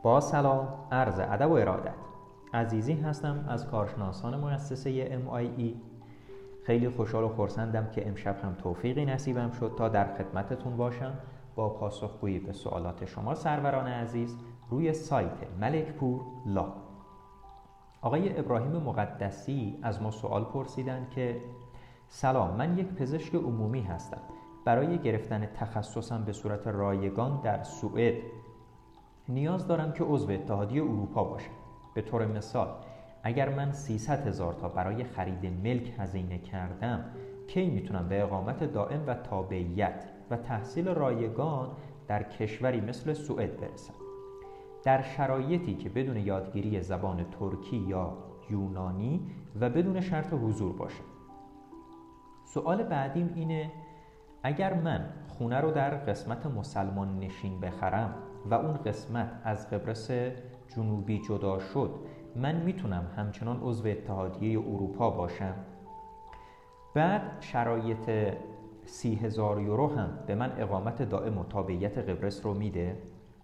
با سلام، عرض ادب و ارادت. عزیزی هستم از کارشناسان مؤسسه MIE. خیلی خوشحال و خرسندم که امشب هم توفیقی نصیبم شد تا در خدمتتون باشم با پاسخگویی به سوالات شما سروران عزیز روی سایت ملکپور لا. آقای ابراهیم مقدسی از ما سوال پرسیدن که سلام، من یک پزشک عمومی هستم. برای گرفتن تخصصم به صورت رایگان در سوئد نیاز دارم که عضو اتحادیه اروپا باشم. به طور مثال اگر من 300,000 تا برای خرید ملک هزینه کردم، کی میتونم به اقامت دائم و تابعیت و تحصیل رایگان در کشوری مثل سوئد برسم، در شرایطی که بدون یادگیری زبان ترکی یا یونانی و بدون شرط حضور باشم؟ سوال بعدیم اینه اگر من خونه رو در قسمت مسلمان نشین بخرم و اون قسمت از قبرس جنوبی جدا شد، من میتونم همچنان عضو اتحادیه اروپا باشم؟ بعد شرایط 30,000 یورو هم به من اقامت دائم و تابعیت قبرس رو میده؟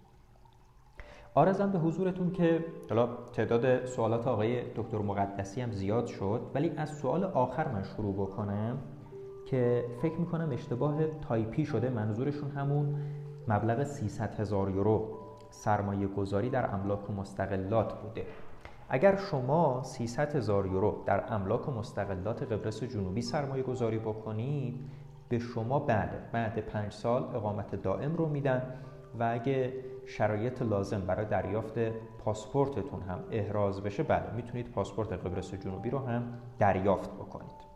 عرضم به حضورتون که حالا تعداد سوالات آقای دکتر مقدسی هم زیاد شد، ولی از سوال آخر من شروع بکنم که فکر میکنم اشتباه تایپی شده. منظورشون همون مبلغ 300,000 یورو سرمایه گذاری در املاک و مستقلات بوده. اگر شما 300,000 یورو در املاک و مستقلات قبرس جنوبی سرمایه گذاری بکنید، به شما بعد 5 سال اقامت دائم رو میدن و اگه شرایط لازم برای دریافت پاسپورتتون هم احراز بشه، میتونید پاسپورت قبرس جنوبی رو هم دریافت بکنید.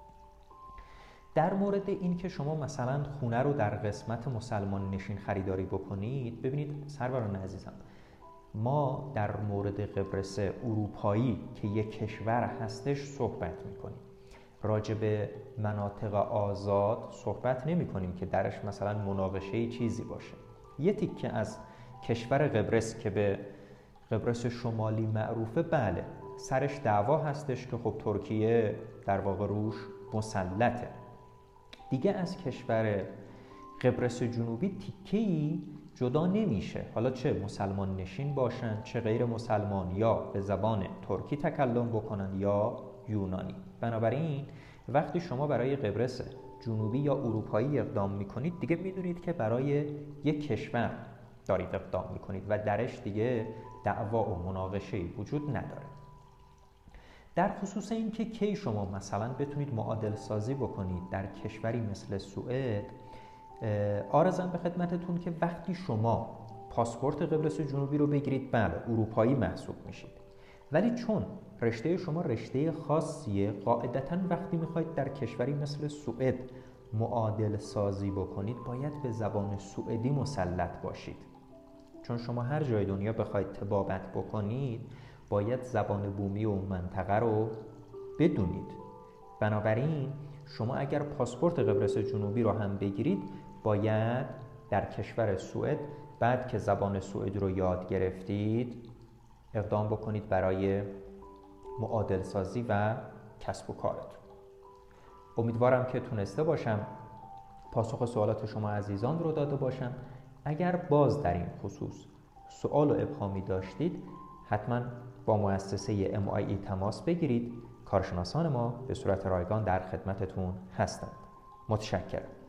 در مورد این که شما مثلا خونه رو در قسمت مسلمان نشین خریداری بکنید، ببینید سروران عزیزم، ما در مورد قبرس اروپایی که یک کشور هستش صحبت میکنیم. راجع به مناطق آزاد صحبت نمی کنیم که درش مثلا مناقشه چیزی باشه. یه تیکه از کشور قبرس که به قبرس شمالی معروفه، سرش دعوا هستش که خب ترکیه در واقع روش مسلطه. دیگه از کشور قبرس جنوبی تیکه‌ای جدا نمیشه، حالا چه مسلمان نشین باشن چه غیر مسلمان، یا به زبان ترکی تکلم بکنن یا یونانی. بنابراین وقتی شما برای قبرس جنوبی یا اروپایی اقدام میکنید، دیگه میدونید که برای یک کشور دارید اقدام میکنید و درش دیگه دعوا و مناقشه‌ای وجود نداره. در خصوص این که کی شما مثلا بتونید معادل سازی بکنید در کشوری مثل سوئد، عرضم به خدمتتون که وقتی شما پاسپورت قبرس جنوبی رو بگیرید، اروپایی محسوب میشید، ولی چون رشته شما رشته خاصیه، قاعدتاً وقتی میخواید در کشوری مثل سوئد معادل سازی بکنید، باید به زبان سوئدی مسلط باشید. چون شما هر جای دنیا بخواید طبابت بکنید، باید زبان بومی و منطقه رو بدونید. بنابراین شما اگر پاسپورت قبرس جنوبی رو هم بگیرید، باید در کشور سوئد بعد که زبان سوئدی رو یاد گرفتید اقدام بکنید برای معادل سازی و کسب و کارتون. امیدوارم که تونسته باشم پاسخ سوالات شما عزیزان رو داده باشم. اگر باز در این خصوص سوال و ابهامی داشتید، حتما با مؤسسه MIE تماس بگیرید. کارشناسان ما به صورت رایگان در خدمتتون هستند. متشکرم.